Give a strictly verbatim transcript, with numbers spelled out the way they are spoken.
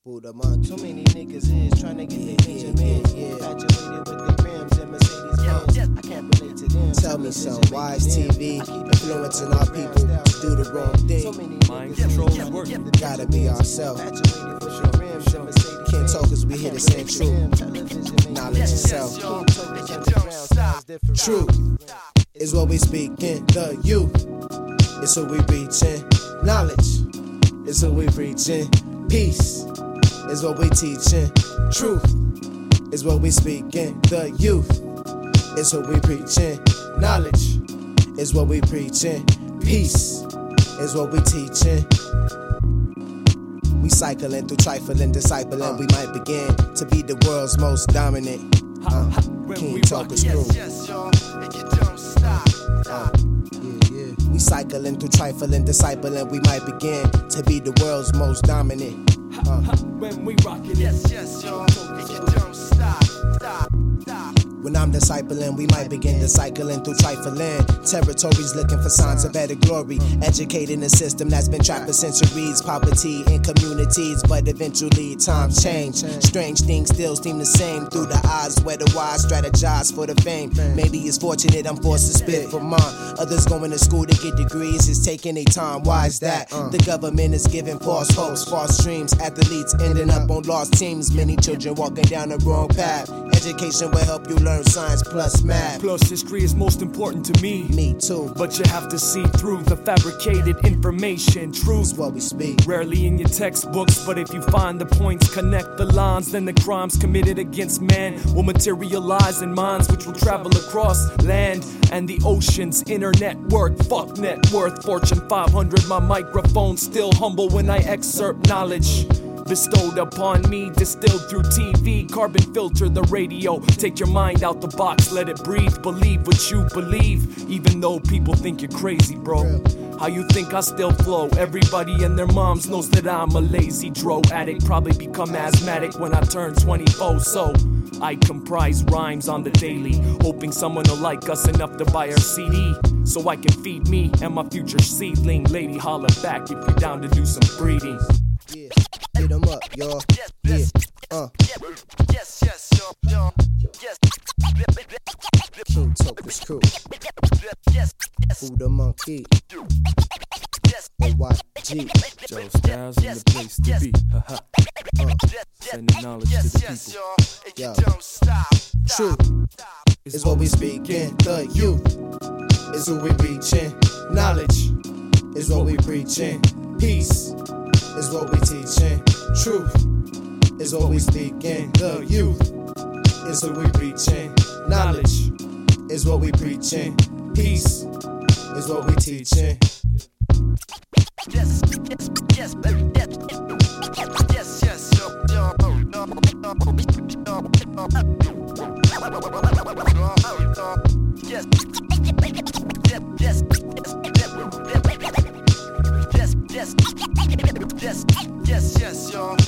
Buddha Monkey. So many niggas is trying to get Yeah, their yeah, Benjamins. yeah, yeah. Infatuated with their rims and Mercedes Benz. I can't relate to them. Tell me some Wise T V influencing our people to do the wrong thing. Mind control is working. Gotta be ourselves. Can't talk cause we hear the same truth. Knowledge itself. Truth is what we speak in the youth. It's what we preaching. Knowledge is what we preaching. Peace is what we teaching. Truth is what we speaking. The youth is what we preaching. Knowledge is what we preaching. Peace is what we teaching. We cycling through trifling, discipling. We might begin to be the world's most dominant. Uh, King Talk is true. Uh, yeah, yeah. We cycling through trifling, discipling. We might begin to be the world's most dominant. Uh, When we rock it, Yes, yes, y'all. And you don't stop, stop, stop. When I'm discipling, we might begin to cycling through trifling territories, looking for signs of better glory. Educating a system that's been trapped for centuries. Poverty in communities, but eventually times change. Strange things still seem the same through the eyes where the wise strategize for the fame. Maybe it's fortunate I'm forced to spit for mine. Others going to school to get degrees, it's taking their time. Why is that? The government is giving false hopes, false dreams. Athletes ending up on lost teams. Many children walking down the wrong path. Education will help you learn science plus math. plus history is most important to me. Me too. But you have to see through the fabricated information. That's Truth what we speak. rarely in your textbooks, but if you find the points, connect the lines, then the crimes committed against man will materialize in minds which will travel across land and the oceans. Internet work, fuck net worth, Fortune five hundred. My microphone still humble when I excerpt knowledge bestowed upon me, distilled through T V, carbon filter the radio. Take your mind out the box, let it breathe. Believe what you believe, even though people think you're crazy, bro. How you think I still flow? Everybody and their moms knows that I'm a lazy dro addict. Probably become asthmatic when I turn twenty-four, so I comprise rhymes on the daily, hoping someone will like us enough to buy our C D, so I can feed me and my future seedling. Lady, holla back if you're down to do some breeding. Yeah, hit 'em up, y'all. Yeah, uh. Yes, yes, y'all, y'all. Yes. King Talk is true. Yes, yes, Buddha Monkey. yes. O Y G. Joe Styles in the place to be. Haha. Sending knowledge to Yes, the yes, people. y'all. And you Yo. don't stop. Truth is what we speak in. The youth is what we preaching. Knowledge is what we preaching. Peace is what we teaching. Truth is what we speak in. The youth is what we preaching. Knowledge is what we preaching. Peace is what we teaching. Yes, yes, yes, yes, yes, yes, y'all, y'all, yes, yes, yes, yes, yes, yes, yes, y'all.